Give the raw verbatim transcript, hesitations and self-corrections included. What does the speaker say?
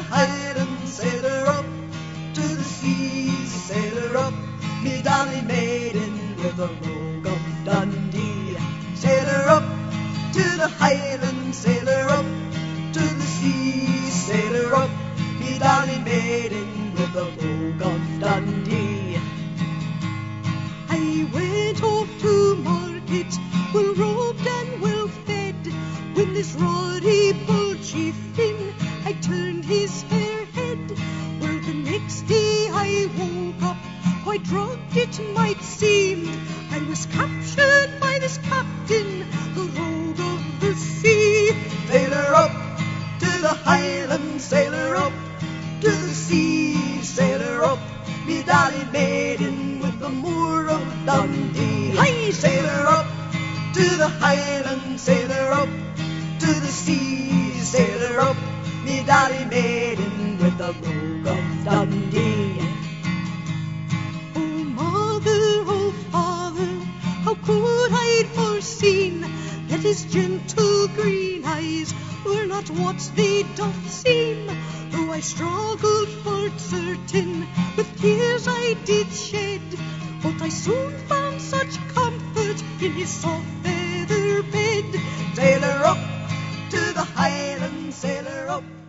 Highland sailor up to the seas, sailor up, me Dolly maiden with a rogue of Dundee. Sailor up to the Highland, sailor up to the seas, sailor up, me Dolly maiden with a rogue of Dundee. I went off to market, well robed and well fed, when this ruddy bold chieftain I turned his fair head. Well, the next day I woke up, quite drugged it might seem. I was captured by this captain, the rogue of the sea. Sailor up to the Highland, sailor up to the sea, sailor up, me Dolly maiden with the Moor of Dundee. Aye, sailor up to the Highland, sailor up to the sea, sailor up, me Dolly maiden with the rogue of Dundee. Oh mother, oh father, how could I'd foreseen that his gentle green eyes were not what they doth seem? Though I struggled for certain, with tears I did shed, but I soon found such comfort in his soft feather bed. Sailor up to the Highland, sailor up